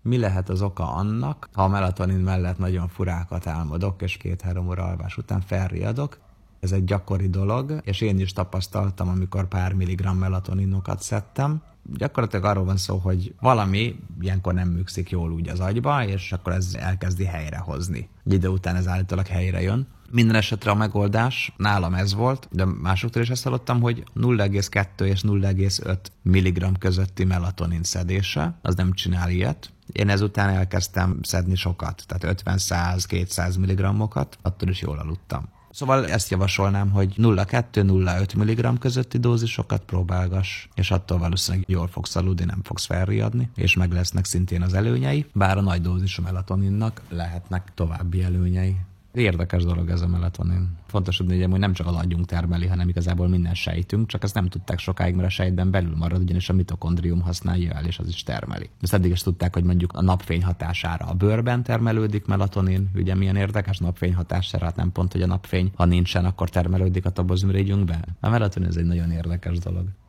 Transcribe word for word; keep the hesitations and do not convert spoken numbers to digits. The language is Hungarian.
Mi lehet az oka annak, ha a melatonin mellett nagyon furákat álmodok, és két-három óra alvás után felriadok? Ez egy gyakori dolog, és én is tapasztaltam, amikor pár milligramm melatoninokat szedtem. Gyakorlatilag arról van szó, hogy valami ilyenkor nem működik jól úgy az agyba, és akkor ez elkezdi helyrehozni. Egy idő után ez állítólag helyre jön. Minden esetre a megoldás, nálam ez volt, de másoktól is ezt hallottam, hogy nulla egész kettő és nulla egész öt milligramm közötti melatonin szedése, az nem csinál ilyet. Én ezután elkezdtem szedni sokat, tehát ötven, száz, kétszáz milligrammokat, attól is jól aludtam. Szóval ezt javasolnám, hogy nulla egész kettő nulla egész öt milligramm közötti dózisokat próbálgass, és attól valószínűleg jól fogsz aludni, nem fogsz felriadni, és meg lesznek szintén az előnyei, bár a nagy dózisú melatoninnak lehetnek további előnyei. Érdekes dolog ez a melatonin. Fontos tudni, hogy nem csak az agyunk termeli, hanem igazából minden sejtünk, csak ezt nem tudták sokáig, mert a sejtben belül marad, ugyanis a mitokondrium használja el, és az is termeli. Ezt eddig is tudták, hogy mondjuk a napfény hatására a bőrben termelődik melatonin, ugye milyen érdekes napfény hatására, hát nem pont, hogy a napfény, ha nincsen, akkor termelődik a tobozmirigyünkben. A melatonin ez egy nagyon érdekes dolog.